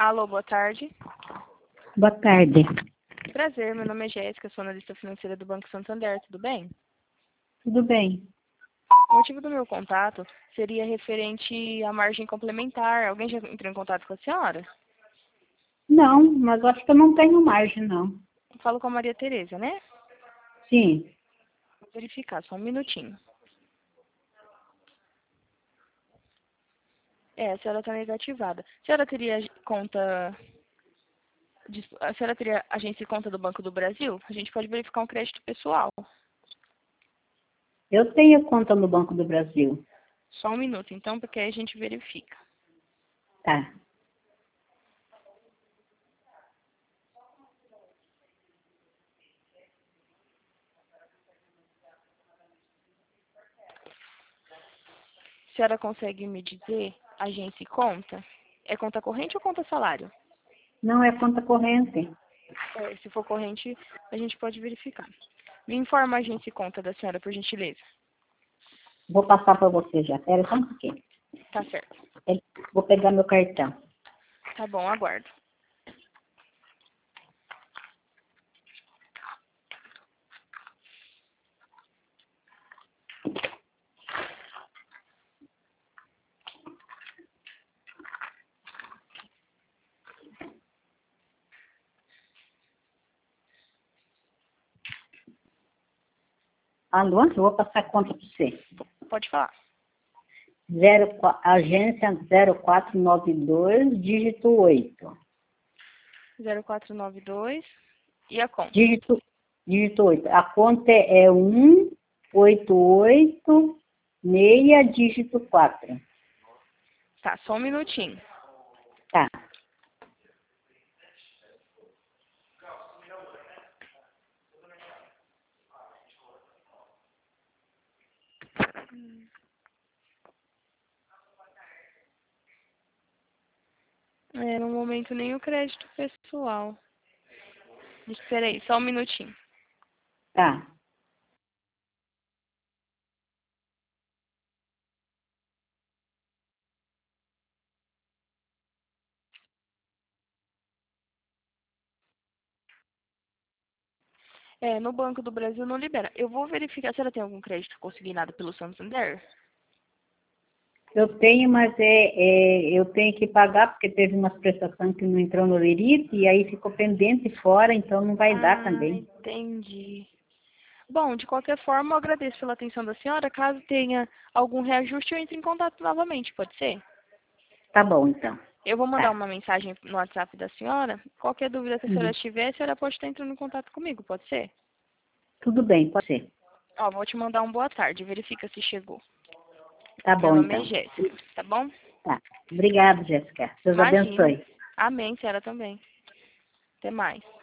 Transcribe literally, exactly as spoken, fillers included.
Alô, boa tarde. Boa tarde. Prazer, meu nome é Jéssica, sou analista financeira do Banco Santander, tudo bem? Tudo bem? O motivo do meu contato seria referente à margem complementar. Alguém já entrou em contato com a senhora? Não, mas acho que eu não tenho margem, não. Falo com a Maria Tereza, né? Sim. Vou verificar, só um minutinho. É, a senhora está negativada. A senhora teria conta... A senhora teria agência e conta do Banco do Brasil? A gente pode verificar um crédito pessoal. Eu tenho conta no Banco do Brasil. Só um minuto, então, porque aí a gente verifica. Tá. A senhora consegue me dizer agência e conta? É conta corrente ou conta salário? Não é conta corrente. É, se for corrente, a gente pode verificar. Me informa a agência e conta da senhora, por gentileza. Vou passar para você já. Espera só um pouquinho. Tá certo. Vou pegar meu cartão. Tá bom, aguardo. Alô? Eu vou passar a conta para você. Pode falar. Zero, agência zero quatro nove dois, dígito oito. zero quatro nove dois. E a conta? Dígito, dígito oito. A conta é um oito oito seis, dígito quatro. Tá, só um minutinho. Tá. É, no momento nem o crédito pessoal. Espera aí, só um minutinho. Tá. É, no Banco do Brasil não libera. Eu vou verificar se ela tem algum crédito consignado pelo Santander. Eu tenho, mas é, é, eu tenho que pagar porque teve umas prestações que não entrou no lerite e aí ficou pendente fora, então não vai dar Ah, também. entendi. Bom, de qualquer forma, eu agradeço pela atenção da senhora. Caso tenha algum reajuste, eu entre em contato novamente, pode ser? Tá bom, então. Eu vou mandar Tá. uma mensagem no WhatsApp da senhora. Qualquer dúvida que a senhora Uhum. tiver, a senhora pode estar entrando em contato comigo, pode ser? Tudo bem, pode ser. Ó, vou te mandar um boa tarde. Verifica se chegou. Tá Meu bom, nome é então. Jéssica, tá bom? Tá. Obrigada, Jéssica. Deus Imagina. abençoe. Amém, senhora também. Até mais.